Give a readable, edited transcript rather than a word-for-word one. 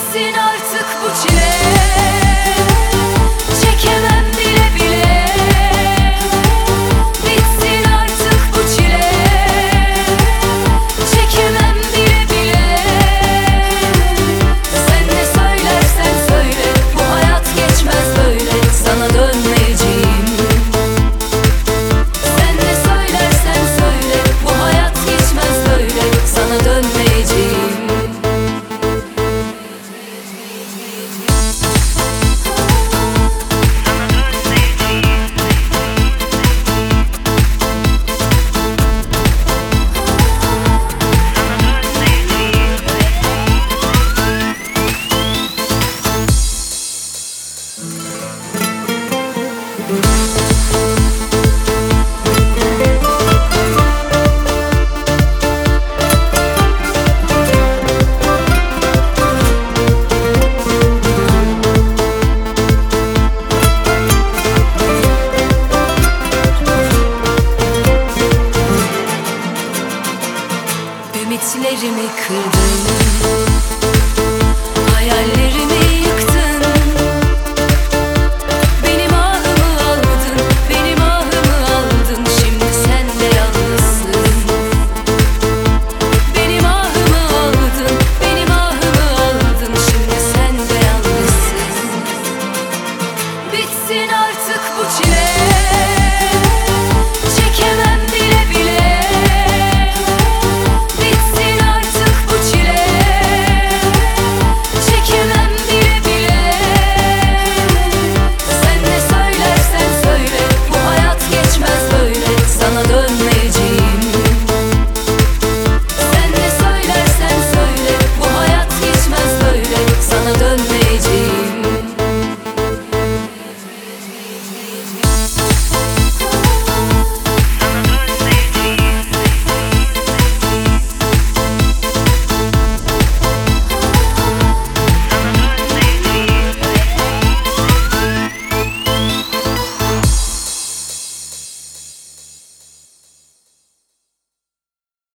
Bitsin artık bu çile, çekemem bile bile. Bitsin artık bu çile, çekemem bile bile. Sen ne söylersen söyle, bu hayat geçmez böyle, sana dönmeyeceğim. Sen ne söylersen söyle, bu hayat geçmez böyle, sana dönmeyeceğim. Ümitlerimi kırdın,